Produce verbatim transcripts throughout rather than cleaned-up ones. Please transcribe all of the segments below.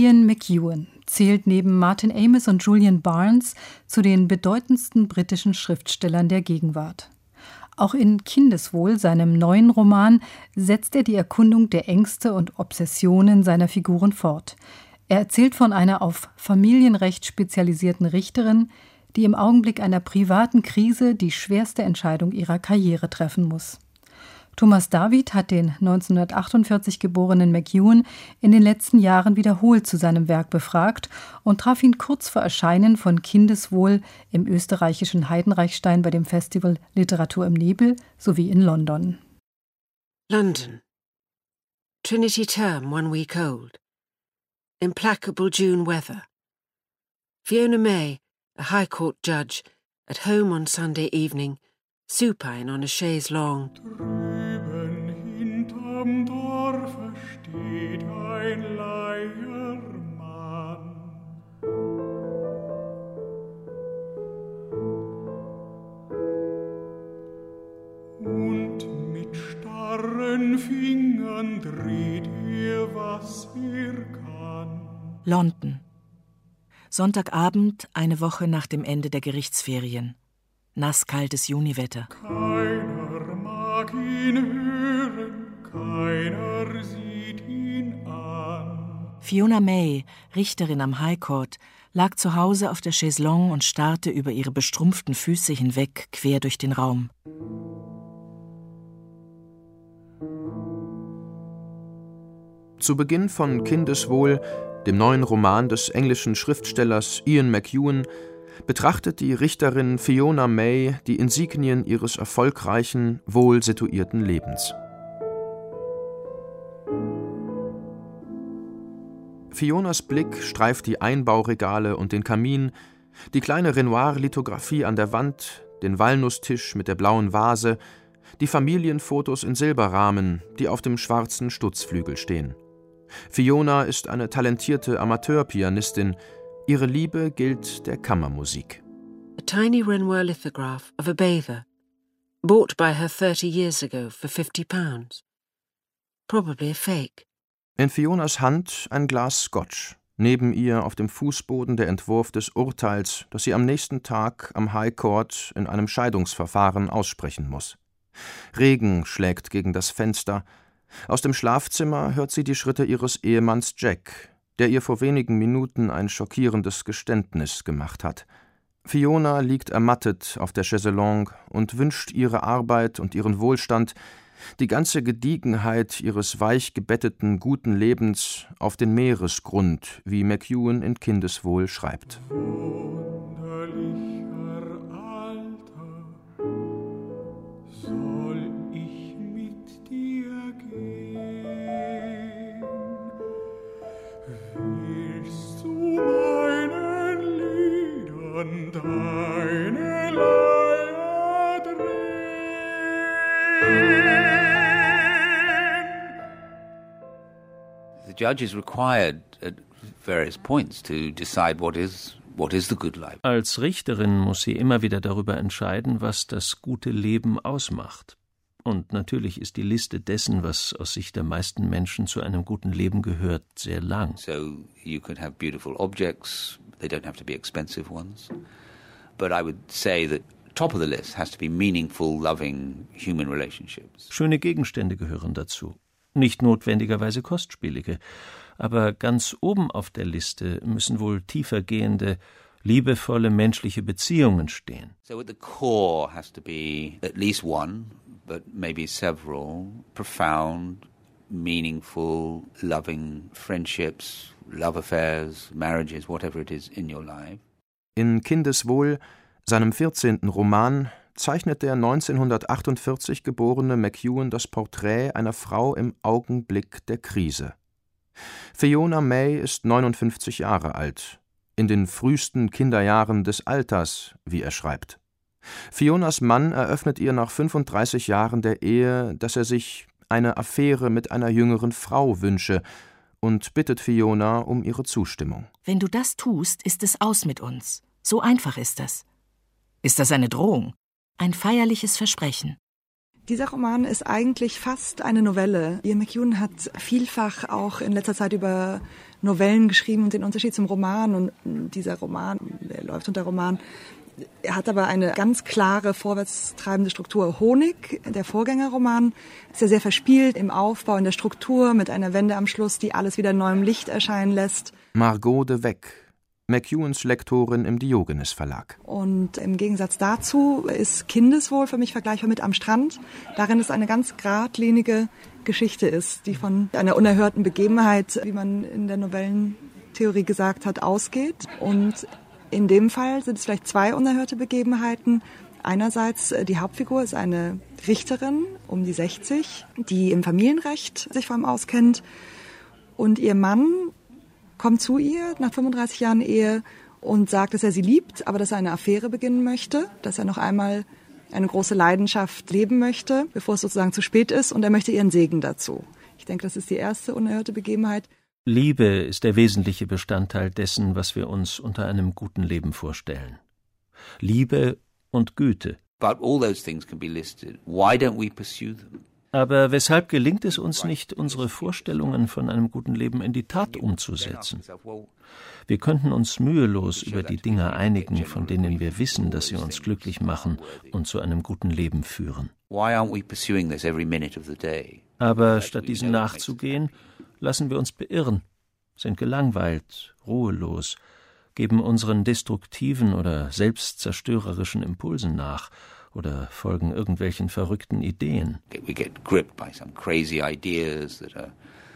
Ian McEwan zählt neben Martin Amis und Julian Barnes zu den bedeutendsten britischen Schriftstellern der Gegenwart. Auch in Kindeswohl, seinem neuen Roman, setzt er die Erkundung der Ängste und Obsessionen seiner Figuren fort. Er erzählt von einer auf Familienrecht spezialisierten Richterin, die im Augenblick einer privaten Krise die schwerste Entscheidung ihrer Karriere treffen muss. Thomas David hat den neunzehnhundertachtundvierzig geborenen McEwan in den letzten Jahren wiederholt zu seinem Werk befragt und traf ihn kurz vor Erscheinen von Kindeswohl im österreichischen Heidenreichstein bei dem Festival Literatur im Nebel sowie in London. London. Trinity term one week old. Implacable June weather. Fiona May, a High Court judge, at home on Sunday evening, supine on a chaise longue. Drüben hinterm Dorfe steht ein Leiermann. Und mit starren Fingern dreht er, was er kann. London. Sonntagabend, eine Woche nach dem Ende der Gerichtsferien. Nasskaltes Juniwetter. Keiner mag ihn hören, keiner sieht ihn an. Fiona May, Richterin am High Court, lag zu Hause auf der Chaiselongue und starrte über ihre bestrumpften Füße hinweg quer durch den Raum. Zu Beginn von Kindeswohl, dem neuen Roman des englischen Schriftstellers Ian McEwan, betrachtet die Richterin Fiona May die Insignien ihres erfolgreichen, wohl situierten Lebens. Fionas Blick streift die Einbauregale und den Kamin, die kleine Renoir-Lithografie an der Wand, den Walnusstisch mit der blauen Vase, die Familienfotos in Silberrahmen, die auf dem schwarzen Stutzflügel stehen. Fiona ist eine talentierte Amateurpianistin. Ihre Liebe gilt der Kammermusik. A tiny Renoir lithograph of a bather, bought by her thirty years ago for fifty pounds. Probably a fake. In Fionas Hand ein Glas Scotch. Neben ihr auf dem Fußboden der Entwurf des Urteils, das sie am nächsten Tag am High Court in einem Scheidungsverfahren aussprechen muss. Regen schlägt gegen das Fenster. Aus dem Schlafzimmer hört sie die Schritte ihres Ehemanns Jack, der ihr vor wenigen Minuten ein schockierendes Geständnis gemacht hat. Fiona liegt ermattet auf der Chaiselongue und wünscht ihre Arbeit und ihren Wohlstand, die ganze Gediegenheit ihres weich gebetteten, guten Lebens auf den Meeresgrund, wie McEwan in Kindeswohl schreibt. Deine Leier drehen. The judge is required at various points to decide what is what is the good life. Als Richterin muss sie immer wieder darüber entscheiden, was das gute Leben ausmacht. Und natürlich ist die Liste dessen, was aus Sicht der meisten Menschen zu einem guten Leben gehört, sehr lang. So you could have beautiful objects, they don't have to be expensive ones. But I would say that top of the list has to be meaningful, loving human relationships. Schöne Gegenstände gehören dazu. Nicht notwendigerweise kostspielige. Aber ganz oben auf der Liste müssen wohl tiefergehende, liebevolle menschliche Beziehungen stehen. So at the core has to be at least one, but maybe several, profound, meaningful, loving friendships, love affairs, marriages, whatever it is in your life. In Kindeswohl, seinem vierzehnten Roman, zeichnet der neunzehnhundertachtundvierzig geborene McEwan das Porträt einer Frau im Augenblick der Krise. Fiona May ist neunundfünfzig Jahre alt, in den frühesten Kinderjahren des Alters, wie er schreibt. Fionas Mann eröffnet ihr nach fünfunddreißig Jahren der Ehe, dass er sich eine Affäre mit einer jüngeren Frau wünsche, und bittet Fiona um ihre Zustimmung. Wenn du das tust, ist es aus mit uns. So einfach ist das. Ist das eine Drohung? Ein feierliches Versprechen. Dieser Roman ist eigentlich fast eine Novelle. Ian McEwan hat vielfach auch in letzter Zeit über Novellen geschrieben und den Unterschied zum Roman. Und dieser Roman, der läuft unter Roman, er hat aber eine ganz klare, vorwärtstreibende Struktur. Honig, der Vorgängerroman, ist ja sehr verspielt im Aufbau, in der Struktur, mit einer Wende am Schluss, die alles wieder in neuem Licht erscheinen lässt. Margot de Weck, McEwans Lektorin im Diogenes Verlag. Und im Gegensatz dazu ist Kindeswohl für mich vergleichbar mit Am Strand. Darin es eine ganz geradlinige Geschichte ist, die von einer unerhörten Begebenheit, wie man in der Novellentheorie gesagt hat, ausgeht. Und in dem Fall sind es vielleicht zwei unerhörte Begebenheiten. Einerseits, die Hauptfigur ist eine Richterin um die sechzig, die im Familienrecht sich vor allem auskennt. Und ihr Mann kommt zu ihr nach fünfunddreißig Jahren Ehe und sagt, dass er sie liebt, aber dass er eine Affäre beginnen möchte, dass er noch einmal eine große Leidenschaft leben möchte, bevor es sozusagen zu spät ist, und er möchte ihren Segen dazu. Ich denke, das ist die erste unerhörte Begebenheit. Liebe ist der wesentliche Bestandteil dessen, was wir uns unter einem guten Leben vorstellen. Liebe und Güte. But all those things can be listed. Why don't we pursue them? Aber weshalb gelingt es uns nicht, unsere Vorstellungen von einem guten Leben in die Tat umzusetzen? Wir könnten uns mühelos über die Dinge einigen, von denen wir wissen, dass sie uns glücklich machen und zu einem guten Leben führen. Aber statt diesen nachzugehen, lassen wir uns beirren, sind gelangweilt, ruhelos, geben unseren destruktiven oder selbstzerstörerischen Impulsen nach oder folgen irgendwelchen verrückten Ideen. We get gripped by some crazy ideas that are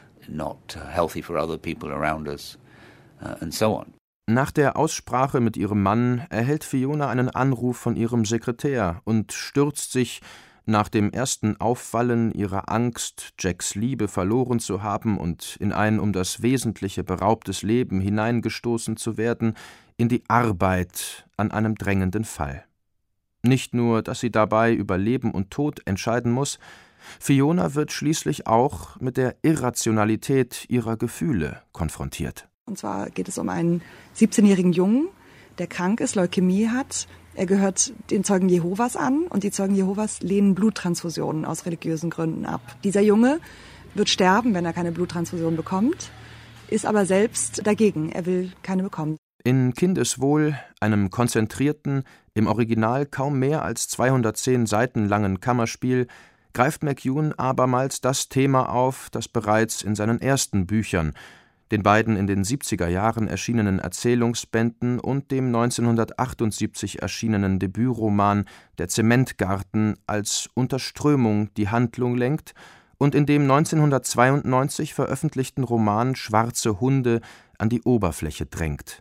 not healthy for other people around us, uh, and so on. Nach der Aussprache mit ihrem Mann erhält Fiona einen Anruf von ihrem Sekretär und stürzt sich, nach dem ersten Aufwallen ihrer Angst, Jacks Liebe verloren zu haben und in ein um das Wesentliche beraubtes Leben hineingestoßen zu werden, in die Arbeit an einem drängenden Fall. Nicht nur, dass sie dabei über Leben und Tod entscheiden muss, Fiona wird schließlich auch mit der Irrationalität ihrer Gefühle konfrontiert. Und zwar geht es um einen siebzehnjährigen Jungen, der krank ist, Leukämie hat. Er gehört den Zeugen Jehovas an und die Zeugen Jehovas lehnen Bluttransfusionen aus religiösen Gründen ab. Dieser Junge wird sterben, wenn er keine Bluttransfusion bekommt, ist aber selbst dagegen. Er will keine bekommen. In Kindeswohl, einem konzentrierten, im Original kaum mehr als zweihundertzehn Seiten langen Kammerspiel, greift McEwan abermals das Thema auf, das bereits in seinen ersten Büchern, den beiden in den siebziger Jahren erschienenen Erzählungsbänden und dem neunzehnhundertachtundsiebzig erschienenen Debütroman Der Zementgarten als Unterströmung die Handlung lenkt und in dem neunzehnhundertzweiundneunzig veröffentlichten Roman Schwarze Hunde an die Oberfläche drängt.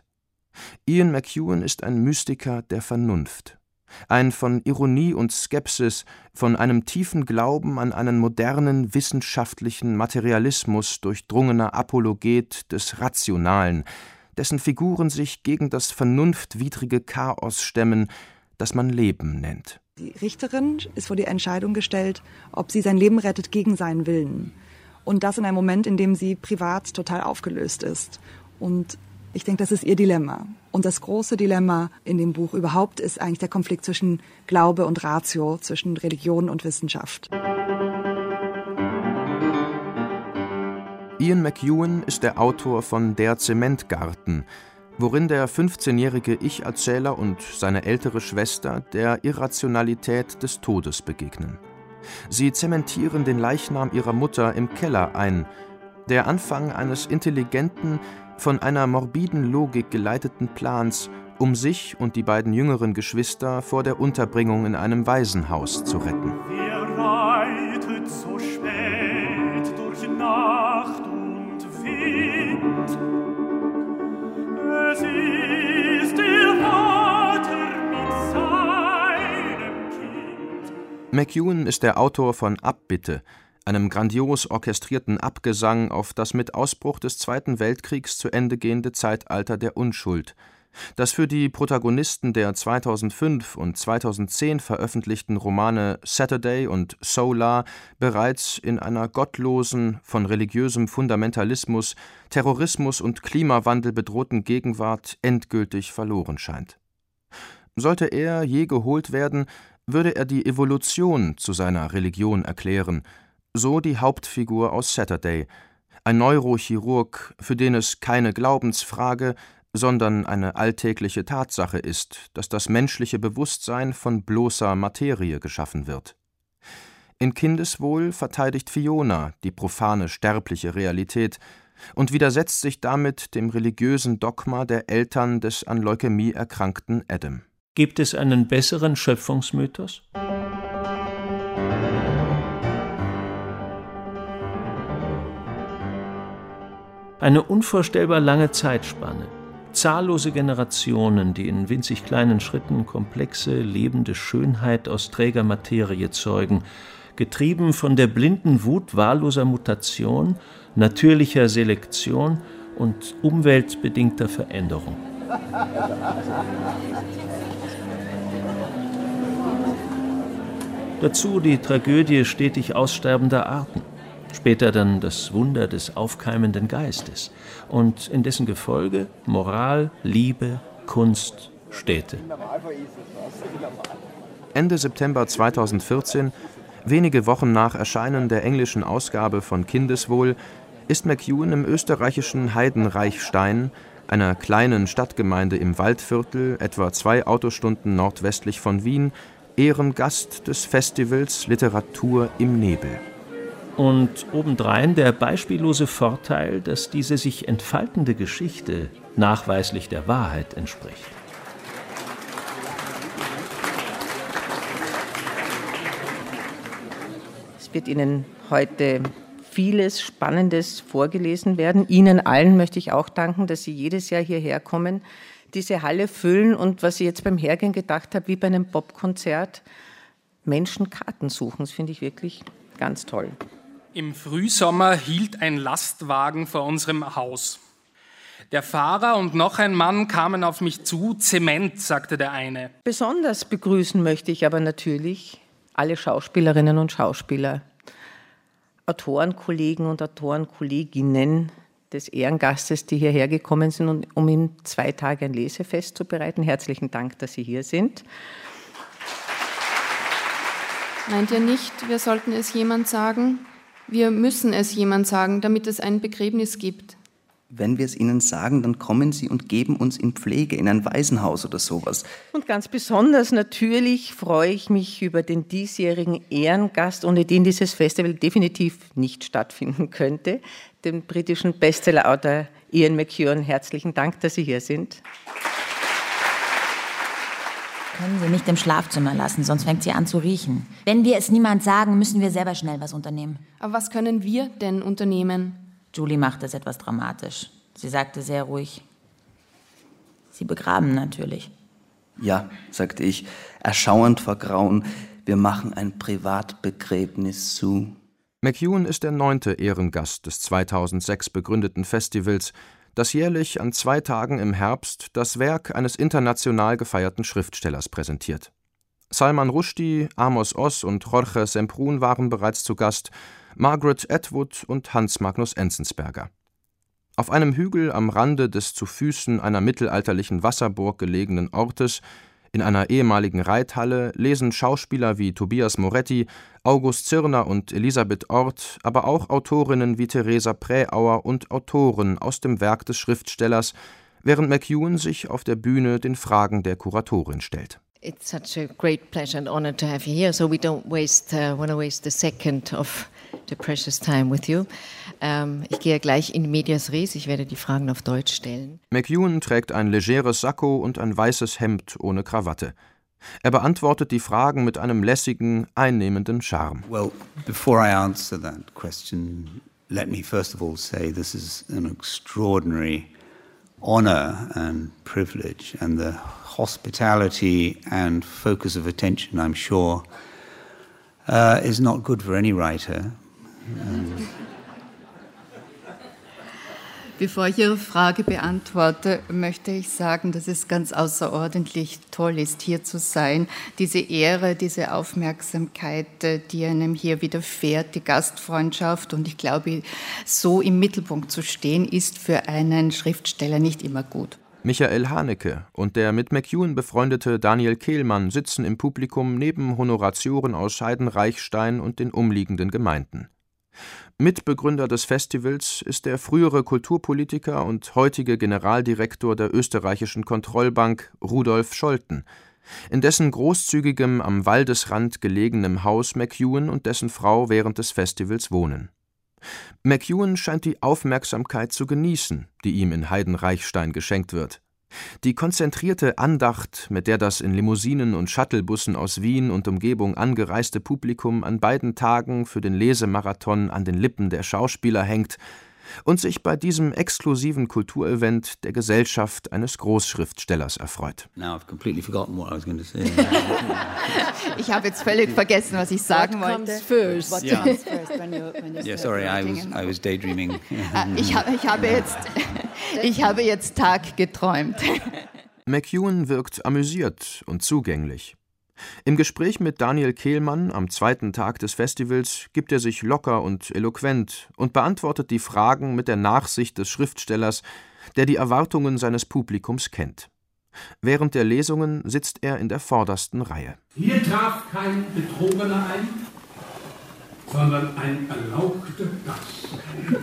Ian McEwan ist ein Mystiker der Vernunft, ein von Ironie und Skepsis, von einem tiefen Glauben an einen modernen wissenschaftlichen Materialismus durchdrungener Apologet des Rationalen, dessen Figuren sich gegen das vernunftwidrige Chaos stemmen, das man Leben nennt. Die Richterin ist vor die Entscheidung gestellt, ob sie sein Leben rettet gegen seinen Willen. Und das in einem Moment, in dem sie privat total aufgelöst ist. Und ich denke, das ist ihr Dilemma. Und das große Dilemma in dem Buch überhaupt ist eigentlich der Konflikt zwischen Glaube und Ratio, zwischen Religion und Wissenschaft. Ian McEwan ist der Autor von Der Zementgarten, worin der fünfzehnjährige Ich-Erzähler und seine ältere Schwester der Irrationalität des Todes begegnen. Sie zementieren den Leichnam ihrer Mutter im Keller ein, der Anfang eines intelligenten, von einer morbiden Logik geleiteten Plans, um sich und die beiden jüngeren Geschwister vor der Unterbringung in einem Waisenhaus zu retten. Wer reitet so spät durch Nacht und Wind? Es ist der Vater mit seinem Kind. McEwan ist der Autor von Abbitte, einem grandios orchestrierten Abgesang auf das mit Ausbruch des Zweiten Weltkriegs zu Ende gehende Zeitalter der Unschuld, das für die Protagonisten der zweitausendfünf und zweitausendzehn veröffentlichten Romane Saturday und Solar bereits in einer gottlosen, von religiösem Fundamentalismus, Terrorismus und Klimawandel bedrohten Gegenwart endgültig verloren scheint. Sollte er je geholt werden, würde er die Evolution zu seiner Religion erklären, so die Hauptfigur aus Saturday, ein Neurochirurg, für den es keine Glaubensfrage, sondern eine alltägliche Tatsache ist, dass das menschliche Bewusstsein von bloßer Materie geschaffen wird. In Kindeswohl verteidigt Fiona die profane sterbliche Realität und widersetzt sich damit dem religiösen Dogma der Eltern des an Leukämie erkrankten Adam. Gibt es einen besseren Schöpfungsmythos? Eine unvorstellbar lange Zeitspanne, zahllose Generationen, die in winzig kleinen Schritten komplexe, lebende Schönheit aus träger Materie zeugen, getrieben von der blinden Wut wahlloser Mutation, natürlicher Selektion und umweltbedingter Veränderung. Dazu die Tragödie stetig aussterbender Arten. Später dann das Wunder des aufkeimenden Geistes und in dessen Gefolge Moral, Liebe, Kunst, Städte. Ende September zweitausendvierzehn, wenige Wochen nach Erscheinen der englischen Ausgabe von Kindeswohl, ist McEwan im österreichischen Heidenreichstein, einer kleinen Stadtgemeinde im Waldviertel, etwa zwei Autostunden nordwestlich von Wien, Ehrengast des Festivals Literatur im Nebel. Und obendrein der beispiellose Vorteil, dass diese sich entfaltende Geschichte nachweislich der Wahrheit entspricht. Es wird Ihnen heute vieles Spannendes vorgelesen werden. Ihnen allen möchte ich auch danken, dass Sie jedes Jahr hierher kommen, diese Halle füllen und was ich jetzt beim Hergehen gedacht habe, wie bei einem Popkonzert, Menschen Karten suchen. Das finde ich wirklich ganz toll. Im Frühsommer hielt ein Lastwagen vor unserem Haus. Der Fahrer und noch ein Mann kamen auf mich zu. Zement, sagte der eine. Besonders begrüßen möchte ich aber natürlich alle Schauspielerinnen und Schauspieler, Autorenkollegen und Autorenkolleginnen des Ehrengastes, die hierher gekommen sind, um ihm zwei Tage ein Lesefest zu bereiten. Herzlichen Dank, dass Sie hier sind. Meint ihr nicht, wir sollten es jemand sagen? Wir müssen es jemand sagen, damit es ein Begräbnis gibt. Wenn wir es ihnen sagen, dann kommen sie und geben uns in Pflege, in ein Waisenhaus oder sowas. Und ganz besonders natürlich freue ich mich über den diesjährigen Ehrengast, ohne den dieses Festival definitiv nicht stattfinden könnte, den britischen Bestsellerautor Ian McEwan. Herzlichen Dank, dass Sie hier sind. Können Sie nicht im Schlafzimmer lassen, sonst fängt sie an zu riechen. Wenn wir es niemand sagen, müssen wir selber schnell was unternehmen. Aber was können wir denn unternehmen? Julie machte es etwas dramatisch. Sie sagte sehr ruhig, Sie begraben natürlich. Ja, sagte ich, erschauernd vor Grauen, wir machen ein Privatbegräbnis zu. McEwan ist der neunte Ehrengast des zweitausendsechs begründeten Festivals, das jährlich an zwei Tagen im Herbst das Werk eines international gefeierten Schriftstellers präsentiert. Salman Rushdie, Amos Oz und Jorge Semprún waren bereits zu Gast, Margaret Atwood und Hans Magnus Enzensberger. Auf einem Hügel am Rande des zu Füßen einer mittelalterlichen Wasserburg gelegenen Ortes, in einer ehemaligen Reithalle, lesen Schauspieler wie Tobias Moretti, August Zirner und Elisabeth Orth, aber auch Autorinnen wie Theresa Präauer und Autoren aus dem Werk des Schriftstellers, während McEwan sich auf der Bühne den Fragen der Kuratorin stellt. It's such a great pleasure and honor to have you here, so we don't waste, uh, want to waste a second of the precious time with you. Um, ich gehe gleich in medias res, ich werde die Fragen auf Deutsch stellen. McEwan trägt ein legeres Sakko und ein weißes Hemd ohne Krawatte. Er beantwortet die Fragen mit einem lässigen, einnehmenden Charme. Well, before I answer that question, let me first of all say this is an extraordinary honor and privilege, and the hospitality and focus of attention, I'm sure, uh, is not good for any writer. Um, Bevor ich Ihre Frage beantworte, möchte ich sagen, dass es ganz außerordentlich toll ist, hier zu sein. Diese Ehre, diese Aufmerksamkeit, die einem hier widerfährt, die Gastfreundschaft. Und ich glaube, so im Mittelpunkt zu stehen, ist für einen Schriftsteller nicht immer gut. Michael Haneke und der mit McEwan befreundete Daniel Kehlmann sitzen im Publikum neben Honoratioren aus Heidenreichstein und den umliegenden Gemeinden. Mitbegründer des Festivals ist der frühere Kulturpolitiker und heutige Generaldirektor der österreichischen Kontrollbank Rudolf Scholten, in dessen großzügigem, am Waldesrand gelegenem Haus McEwan und dessen Frau während des Festivals wohnen. McEwan scheint die Aufmerksamkeit zu genießen, die ihm in Heidenreichstein geschenkt wird. Die konzentrierte Andacht, mit der das in Limousinen und Shuttlebussen aus Wien und Umgebung angereiste Publikum an beiden Tagen für den Lesemarathon an den Lippen der Schauspieler hängt und sich bei diesem exklusiven Kulturevent der Gesellschaft eines Großschriftstellers erfreut. Now I've completely forgotten what I was going to say. Ich habe jetzt völlig vergessen, was ich sagen What wollte. comes first? What Yeah. comes first when you, when you Yeah, start sorry, I writing was I was daydreaming. Ich, habe, ich, habe jetzt, ich habe jetzt Tag geträumt. McEwan wirkt amüsiert und zugänglich. Im Gespräch mit Daniel Kehlmann am zweiten Tag des Festivals gibt er sich locker und eloquent und beantwortet die Fragen mit der Nachsicht des Schriftstellers, der die Erwartungen seines Publikums kennt. Während der Lesungen sitzt er in der vordersten Reihe. Hier traf kein Betrogener ein, sondern ein erlauchter Gast.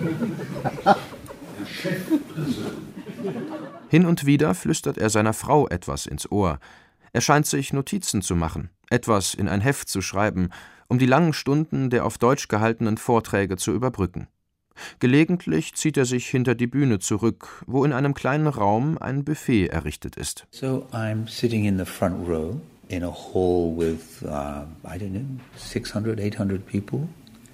Der Chef persönlich. Hin und wieder flüstert er seiner Frau etwas ins Ohr. Er scheint sich Notizen zu machen, etwas in ein Heft zu schreiben, um die langen Stunden der auf Deutsch gehaltenen Vorträge zu überbrücken. Gelegentlich zieht er sich hinter die Bühne zurück, wo in einem kleinen Raum ein Buffet errichtet ist. So I'm sitting in the front row in a hall with, uh, I don't know, six hundred, eight hundred people.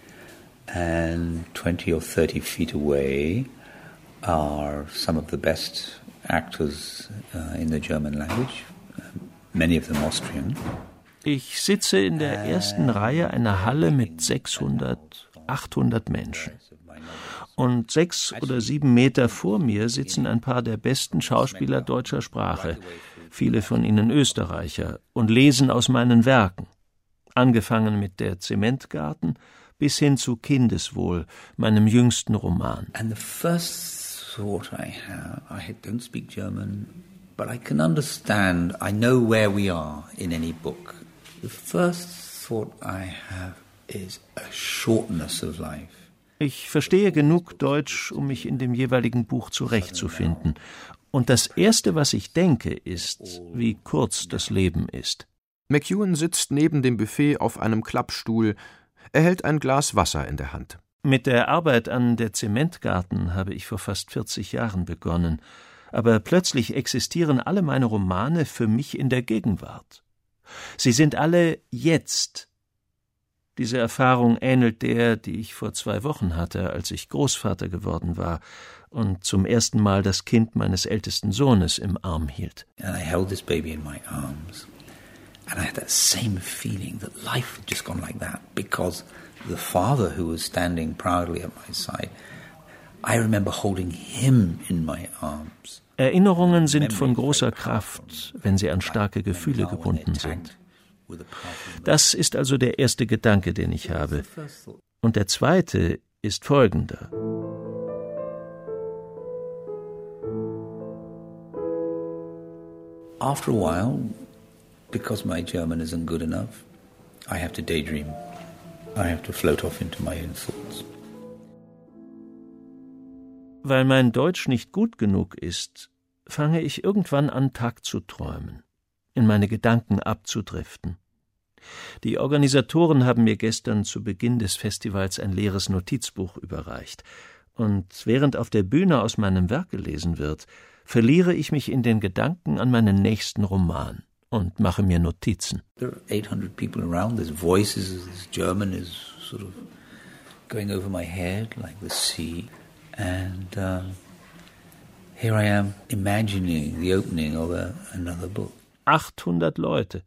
And twenty or thirty feet away are some of the best actors uh, in the German language, many of them Austrian. Ich sitze in der ersten Reihe einer Halle mit sechshundert, achthundert Menschen. Und sechs oder sieben Meter vor mir sitzen ein paar der besten Schauspieler deutscher Sprache, viele von ihnen Österreicher, und lesen aus meinen Werken. Angefangen mit der Zementgarten bis hin zu Kindeswohl, meinem jüngsten Roman. And the first thought I have, I don't speak German, but I can understand, I know where we are in any book. The first thought I have is a shortness of life. Ich verstehe genug Deutsch, um mich in dem jeweiligen Buch zurechtzufinden. Und das Erste, was ich denke, ist, wie kurz das Leben ist. McEwan sitzt neben dem Buffet auf einem Klappstuhl. Er hält ein Glas Wasser in der Hand. Mit der Arbeit an der Zementgarten habe ich vor fast vierzig Jahren begonnen. Aber plötzlich existieren alle meine Romane für mich in der Gegenwart. Sie sind alle jetzt. Diese Erfahrung ähnelt der, die ich vor zwei Wochen hatte, als ich Großvater geworden war und zum ersten Mal das Kind meines ältesten Sohnes im Arm hielt. And I held this baby in my arms. And I had that same feeling that life had just gone like that, because the father who was standing proudly at my side, I remember holding him in my arms. Erinnerungen sind von großer Kraft, wenn sie an starke Gefühle gebunden sind. Das ist also der erste Gedanke, den ich habe. Und der zweite ist folgender. After a while, because my German isn't good enough, I have to daydream. I have to float off into my own thoughts. Weil mein Deutsch nicht gut genug ist, fange ich irgendwann an, Tag zu träumen, in meine Gedanken abzudriften. Die Organisatoren haben mir gestern zu Beginn des Festivals ein leeres Notizbuch überreicht. Und während auf der Bühne aus meinem Werk gelesen wird, verliere ich mich in den Gedanken an meinen nächsten Roman und mache mir Notizen. There are eight hundred people around, there's voices, this German is sort of going over my head like the sea. And uh, here I am imagining the opening of a, another book. achthundert Leute.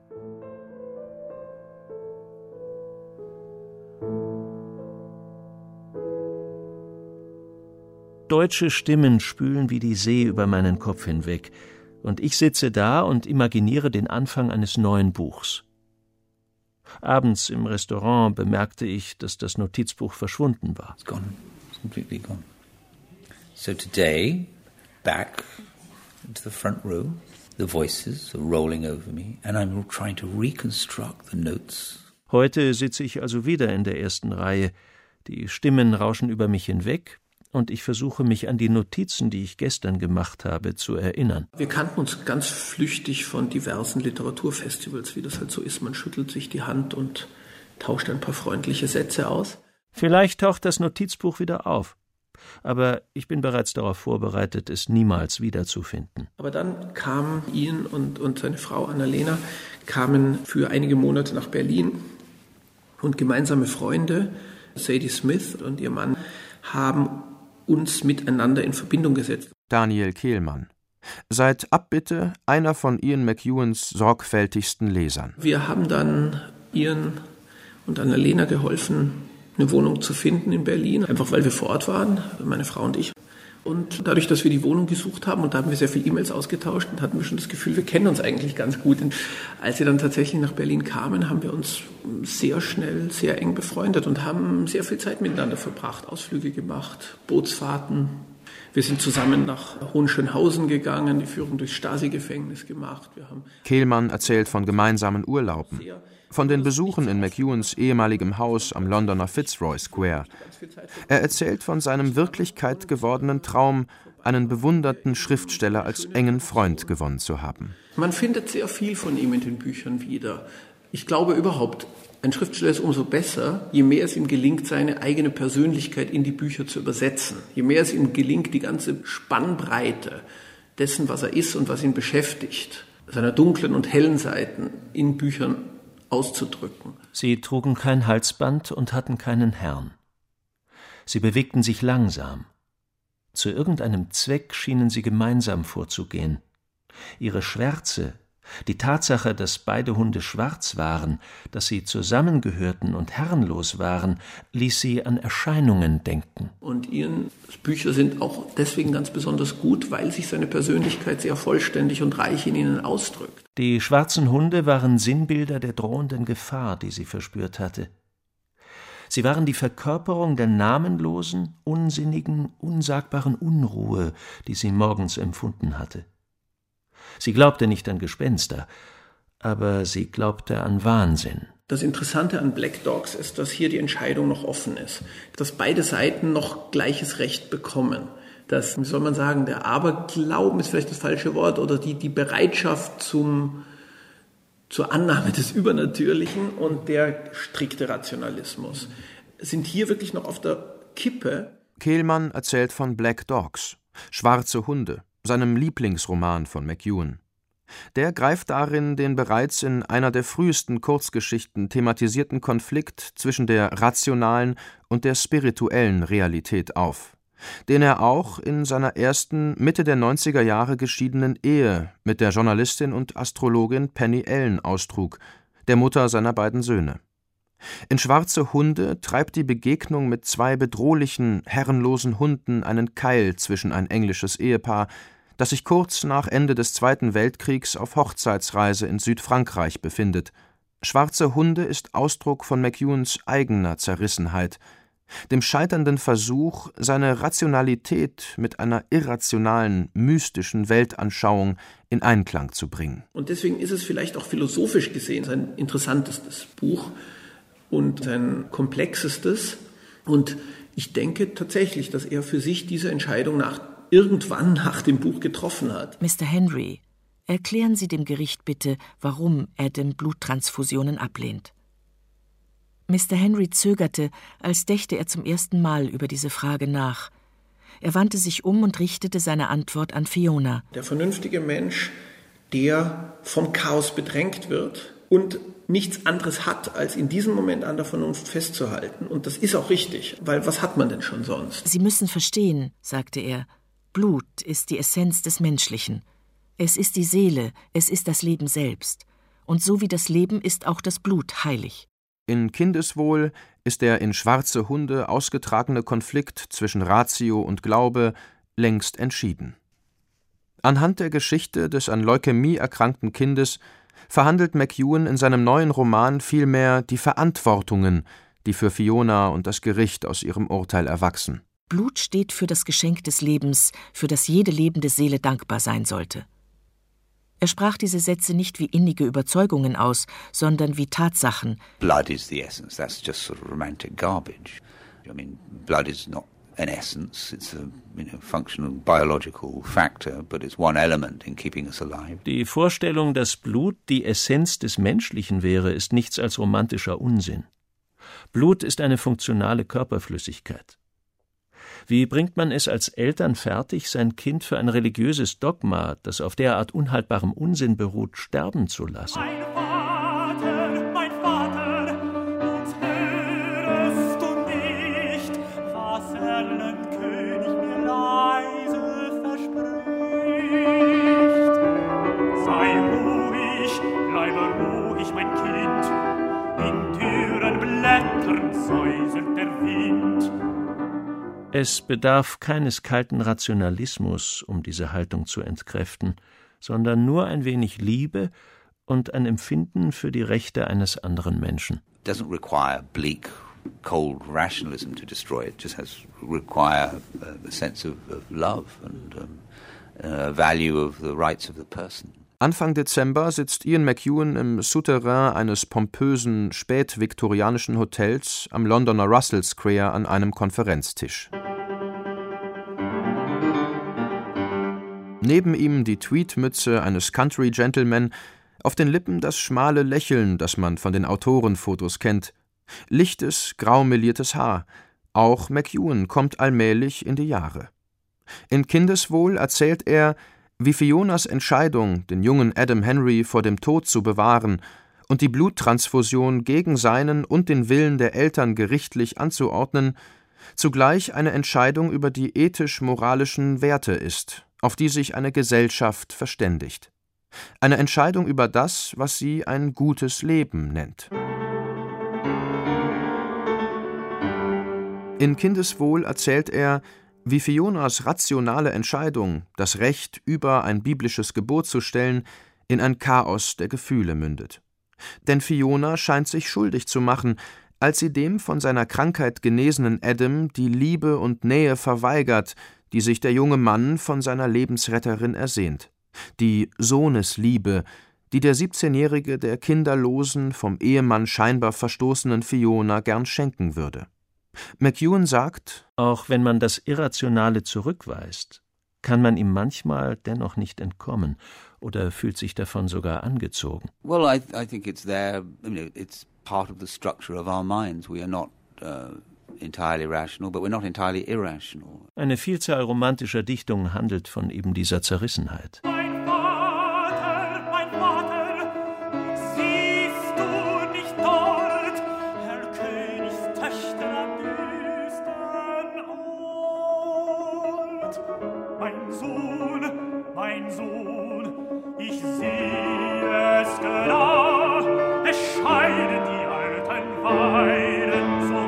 Deutsche Stimmen spülen wie die See über meinen Kopf hinweg, und ich sitze da und imaginiere den Anfang eines neuen Buchs. Abends im Restaurant bemerkte ich, dass das Notizbuch verschwunden war. It's gone. It's completely gone. So today, back into the front row, the voices are rolling over me, and I'm trying to reconstruct the notes. Heute sitze ich also wieder in der ersten Reihe. Die Stimmen rauschen über mich hinweg, und ich versuche, mich an die Notizen, die ich gestern gemacht habe, zu erinnern. Wir kannten uns ganz flüchtig von diversen Literaturfestivals, wie das halt so ist. Man schüttelt sich die Hand und tauscht ein paar freundliche Sätze aus. Vielleicht taucht das Notizbuch wieder auf, aber ich bin bereits darauf vorbereitet, es niemals wiederzufinden. Aber dann kamen Ian und, und seine Frau Annalena kamen für einige Monate nach Berlin und gemeinsame Freunde, Sadie Smith und ihr Mann, haben uns miteinander in Verbindung gesetzt. Daniel Kehlmann. Seit Abbitte einer von Ian McEwans sorgfältigsten Lesern. Wir haben dann Ian und Annalena geholfen, eine Wohnung zu finden in Berlin, einfach weil wir vor Ort waren, meine Frau und ich. Und dadurch, dass wir die Wohnung gesucht haben, und da haben wir sehr viele E-Mails ausgetauscht, und hatten wir schon das Gefühl, wir kennen uns eigentlich ganz gut. Und als wir dann tatsächlich nach Berlin kamen, haben wir uns sehr schnell, sehr eng befreundet und haben sehr viel Zeit miteinander verbracht, Ausflüge gemacht, Bootsfahrten. Wir sind zusammen nach Hohenschönhausen gegangen, die Führung durchs Stasi-Gefängnis gemacht. Wir haben Kehlmann erzählt von gemeinsamen Urlauben, von den Besuchen in McEwans ehemaligem Haus am Londoner Fitzroy Square. Er erzählt von seinem Wirklichkeit gewordenen Traum, einen bewunderten Schriftsteller als engen Freund gewonnen zu haben. Man findet sehr viel von ihm in den Büchern wieder. Ich glaube überhaupt, ein Schriftsteller ist umso besser, je mehr es ihm gelingt, seine eigene Persönlichkeit in die Bücher zu übersetzen. Je mehr es ihm gelingt, die ganze Spannbreite dessen, was er ist und was ihn beschäftigt, seiner dunklen und hellen Seiten in Büchern auszudrücken. Sie trugen kein Halsband und hatten keinen Herrn. Sie bewegten sich langsam. Zu irgendeinem Zweck schienen sie gemeinsam vorzugehen. Ihre Schwärze, die Tatsache, dass beide Hunde schwarz waren, dass sie zusammengehörten und herrenlos waren, ließ sie an Erscheinungen denken. Und Ians Bücher sind auch deswegen ganz besonders gut, weil sich seine Persönlichkeit sehr vollständig und reich in ihnen ausdrückt. Die schwarzen Hunde waren Sinnbilder der drohenden Gefahr, die sie verspürt hatte. Sie waren die Verkörperung der namenlosen, unsinnigen, unsagbaren Unruhe, die sie morgens empfunden hatte. Sie glaubte nicht an Gespenster, aber sie glaubte an Wahnsinn. Das Interessante an Black Dogs ist, dass hier die Entscheidung noch offen ist, dass beide Seiten noch gleiches Recht bekommen. Dass, wie soll man sagen, der Aberglauben ist vielleicht das falsche Wort, oder die, die Bereitschaft zum, zur Annahme des Übernatürlichen und der strikte Rationalismus sind hier wirklich noch auf der Kippe. Kehlmann erzählt von Black Dogs, Schwarze Hunde, seinem Lieblingsroman von McEwan. Der greift darin den bereits in einer der frühesten Kurzgeschichten thematisierten Konflikt zwischen der rationalen und der spirituellen Realität auf, den er auch in seiner ersten Mitte der neunziger Jahre geschiedenen Ehe mit der Journalistin und Astrologin Penny Ellen austrug, der Mutter seiner beiden Söhne. In Schwarze Hunde treibt die Begegnung mit zwei bedrohlichen, herrenlosen Hunden einen Keil zwischen ein englisches Ehepaar, das sich kurz nach Ende des Zweiten Weltkriegs auf Hochzeitsreise in Südfrankreich befindet. Schwarze Hunde ist Ausdruck von McEwans eigener Zerrissenheit, dem scheiternden Versuch, seine Rationalität mit einer irrationalen, mystischen Weltanschauung in Einklang zu bringen. Und deswegen ist es vielleicht auch philosophisch gesehen sein interessantestes Buch und sein komplexestes. Und ich denke tatsächlich, dass er für sich diese Entscheidung nach, irgendwann nach dem Buch getroffen hat. Mister Henry, erklären Sie dem Gericht bitte, warum Adam Bluttransfusionen ablehnt. Mister Henry zögerte, als dächte er zum ersten Mal über diese Frage nach. Er wandte sich um und richtete seine Antwort an Fiona. Der vernünftige Mensch, der vom Chaos bedrängt wird und nichts anderes hat, als in diesem Moment an der Vernunft festzuhalten. Und das ist auch richtig, weil was hat man denn schon sonst? Sie müssen verstehen, sagte er, Blut ist die Essenz des Menschlichen. Es ist die Seele, es ist das Leben selbst. Und so wie das Leben ist auch das Blut heilig. In Kindeswohl ist der in Schwarze Hunde ausgetragene Konflikt zwischen Ratio und Glaube längst entschieden. Anhand der Geschichte des an Leukämie erkrankten Kindes verhandelt McEwan in seinem neuen Roman vielmehr die Verantwortungen, die für Fiona und das Gericht aus ihrem Urteil erwachsen. Blut steht für das Geschenk des Lebens, für das jede lebende Seele dankbar sein sollte. Er sprach diese Sätze nicht wie innige Überzeugungen aus, sondern wie Tatsachen. Blood is the essence, that's just sort of romantic garbage. I mean, blood is not an essence, it's a you know, functional biological factor, but it's one element in keeping us alive. Die Vorstellung, dass Blut die Essenz des Menschlichen wäre, ist nichts als romantischer Unsinn. Blut ist eine funktionale Körperflüssigkeit. Wie bringt man es als Eltern fertig, sein Kind für ein religiöses Dogma, das auf derart unhaltbarem Unsinn beruht, sterben zu lassen? Mein Vater, mein Vater, uns hörst du nicht, was Erlenkönig mir leise verspricht. Sei ruhig, bleibe ruhig, mein Kind, in dürren Blättern säuselt der Wind. Es bedarf keines kalten Rationalismus, um diese Haltung zu entkräften, sondern nur ein wenig Liebe und ein Empfinden für die Rechte eines anderen Menschen. It doesn't require bleak, cold rationalism to destroy it. It just has require a sense of, of love and um, a value of the rights of the person. Anfang Dezember sitzt Ian McEwan im Souterrain eines pompösen, spätviktorianischen Hotels am Londoner Russell Square an einem Konferenztisch. Neben ihm die Tweedmütze eines Country-Gentleman, auf den Lippen das schmale Lächeln, das man von den Autorenfotos kennt, lichtes, graumeliertes Haar. Auch McEwan kommt allmählich in die Jahre. In Kindeswohl erzählt er, wie Fionas Entscheidung, den jungen Adam Henry vor dem Tod zu bewahren und die Bluttransfusion gegen seinen und den Willen der Eltern gerichtlich anzuordnen, zugleich eine Entscheidung über die ethisch-moralischen Werte ist, auf die sich eine Gesellschaft verständigt. Eine Entscheidung über das, was sie ein gutes Leben nennt. In Kindeswohl erzählt er, wie Fionas rationale Entscheidung, das Recht über ein biblisches Gebot zu stellen, in ein Chaos der Gefühle mündet. Denn Fiona scheint sich schuldig zu machen, als sie dem von seiner Krankheit genesenen Adam die Liebe und Nähe verweigert, die sich der junge Mann von seiner Lebensretterin ersehnt. Die Sohnesliebe, die der siebzehnjährige der kinderlosen, vom Ehemann scheinbar verstoßenen Fiona gern schenken würde. McEwan sagt, auch wenn man das Irrationale zurückweist, kann man ihm manchmal dennoch nicht entkommen oder fühlt sich davon sogar angezogen. Well, I, I think it's there, I mean, it's part of the structure of our minds. We are not uh, entirely rational, but we're not entirely irrational. Eine Vielzahl romantischer Dichtungen handelt von eben dieser Zerrissenheit. Mein Vater, mein Vater, siehst du nicht dort, Herr Königstöchter am düstern Ort? Mein Sohn, mein Sohn, ich sehe es genau, es scheiden die alten Weiden so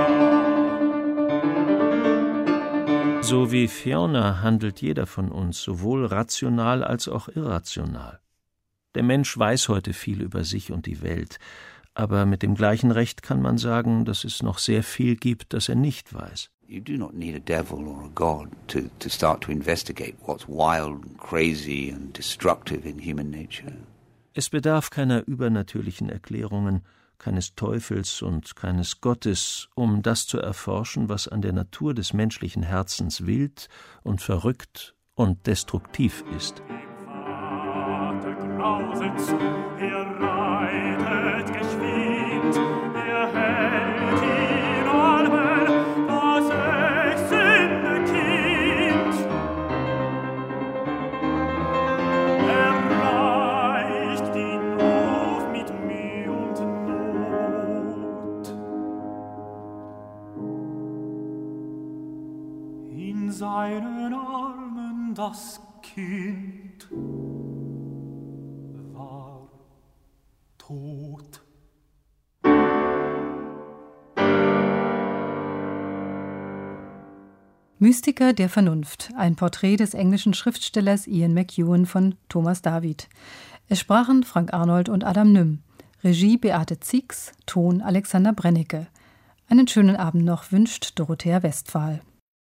klar. So wie Fiona handelt jeder von uns, sowohl rational als auch irrational. Der Mensch weiß heute viel über sich und die Welt, aber mit dem gleichen Recht kann man sagen, dass es noch sehr viel gibt, das er nicht weiß. You do not need a devil or a god to, to start to investigate what's wild and crazy and destructive in human nature. Es bedarf keiner übernatürlichen Erklärungen, keines Teufels und keines Gottes, um das zu erforschen, was an der Natur des menschlichen Herzens wild und verrückt und destruktiv ist. Vater grauset zu, er reitet geschwind, er hält in Armen das ächzende Kind. Er reicht den Ruf mit Mühe und Not. In seinen Armen das Kind war tot. Mystiker der Vernunft, ein Porträt des englischen Schriftstellers Ian McEwan von Thomas David. Es sprachen Frank Arnold und Adam Nüm. Regie Beate Zieks, Ton Alexander Brennecke. Einen schönen Abend noch wünscht Dorothea Westphal.